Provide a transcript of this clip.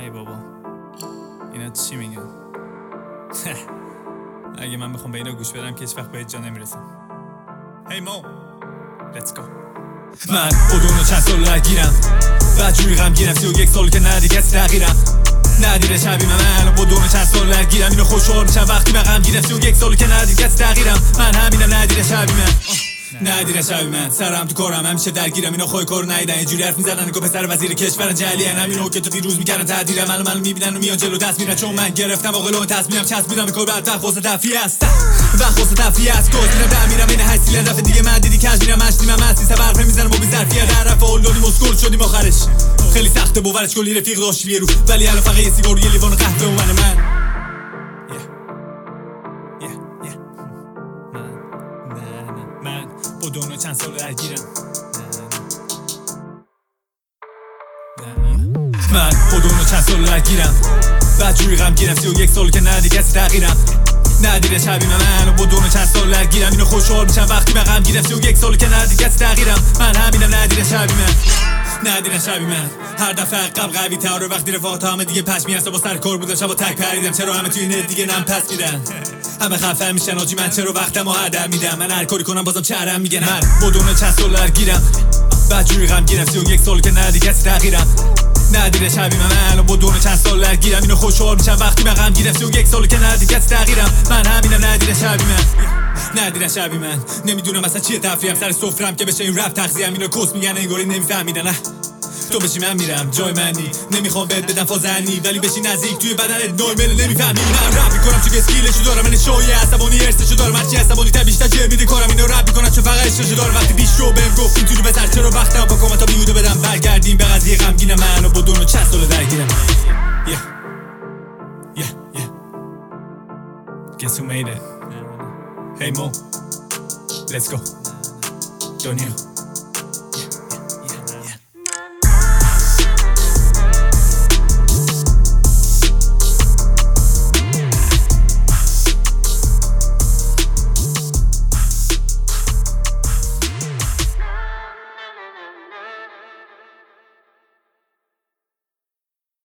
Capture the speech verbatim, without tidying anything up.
ای بابا اینا چی میگن؟ اگه من بخوام به اینا گوش بدم که هیچ وقت به هیچ جا نمیرسم. هی مو let's go. من بدون چند سال درگیرم بدجوری غم گیرم سی و یک سال که ندی کسی تغییرم ندیره شبی من بدون چند سال درگیرم اینو خوشحال میشم وقتی من غم گیرم سی و یک سال که ندی کسی تغییرم من همینم ندیره شبی من ندیره شبی من سرم تو کارم همیشه درگیرم اینا خواهی کارو نیدن یه جوری حرف میزنن نگو پسر وزیر کشور جلیان همینو که تو دیروز میکردن تعدیرم منو منو میبینن و میان جلو دست میرن چون من گرفتم عاقلانه تصمیمم چسبیدم به کار بعد وقت واسه تفریح است وقت واسه تفریح است گوش میرم در میرم این هستی لن دفعه دیگه من دیدی کج میرم مشتی من مستی سبرف میزنم با بی ظرفیت در رفع اولادیم اسکول شدیم آخرش خیلی سخته باورش کلی رفیق داشت یه رو ولی الان فقط یه سیگار و یه لیوان قهوه و من من من بدون چند سال درگیرم من بدون چند سال درگیرم بدجوری غم گیرم سی و یک سال که ندی کسی تغییرم ندیره شبی من بدون چند سال درگیرم اینو خوشحال میشم وقتی من غم گیرم سی و یک سال که ندی کسی تغییرم من همینم ندیره شبی من ندیره شبی من هر دفعه عقب قوی تر وقتی رفاقات همه دیگه پشمی هستم با سر کار بودم شبا تک پریدم چرا همه توی نت دیگه نم پس میدن همه خفه میشن آجی من چرا وقتمو هدر میدم من هر کاری کنم بازم چرم میگن من بدون چند سال درگیرم بدجوری غم گیرم سی و یک سال که ندی کسی تغییرم ندیره شبی من بدون چند سال درگیرم اینو خوشحال میشم وقتی من غم گیرم سی و یک سال که ندی کسی تغییرم من همینم ندیره شبی من ندیره شبی من نمیدونم اصلا چیه تفریحم سر سفرم که بشه این رپ تغذیه‌ام اینو کس میگن انگاری نمیفهمیدن نه تو بشی من میرم جای منی نمیخوام بهت بدم فازنی ولی بشی نزدیک توی بدنت نورمال نمیفهمی من رپ میکنم چون اسکیلشو دارم من شوی عصبانی ارسشو دارم هرچی عصبانی تر بیشتر جه میده کارم اینو رپ میکنم چون فقط عشقشو دارم وقتی بیش رو بهم گفت اینجوری بزر چرا وقتم با کامنتا بیوده بدم برگردیم به قضیه غمگینم من و بدون چند سال درگیرم yeah yeah yeah guess who made it hey Mo let's go Don't you